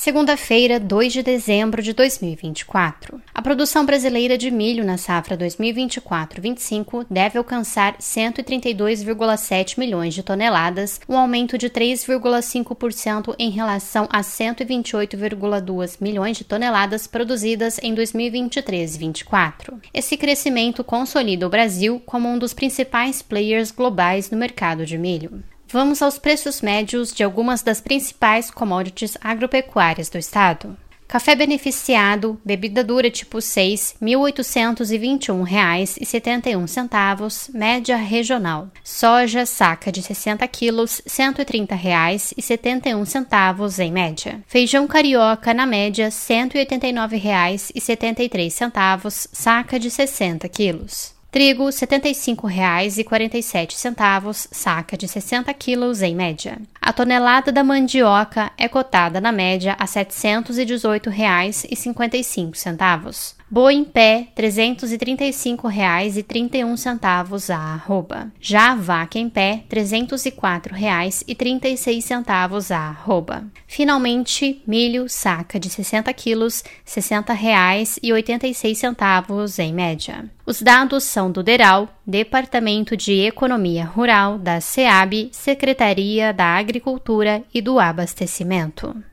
Segunda-feira, 2 de dezembro de 2024. A produção brasileira de milho na safra 2024-25 deve alcançar 132,7 milhões de toneladas, um aumento de 3,5% em relação a 128,2 milhões de toneladas produzidas em 2023-24. Esse crescimento consolida o Brasil como um dos principais players globais no mercado de milho. Vamos aos preços médios de algumas das principais commodities agropecuárias do estado. Café beneficiado, bebida dura tipo 6, R$ 1.821,71, média regional. Soja, saca de 60 quilos, R$ 130,71 em média. Feijão carioca, na média, R$ 189,73, saca de 60 quilos. Trigo, R$ 75,47, saca de 60 quilos em média. A tonelada da mandioca é cotada na média a R$ 718,55. Boi em pé, R$ 335,31 a arroba. Já a vaca em pé, R$ 304,36 a arroba. Finalmente, milho, saca de 60 quilos, R$ 60,86 em média. Os dados são do DERAL, Departamento de Economia Rural, da SEAB, Secretaria da Agricultura e do Abastecimento.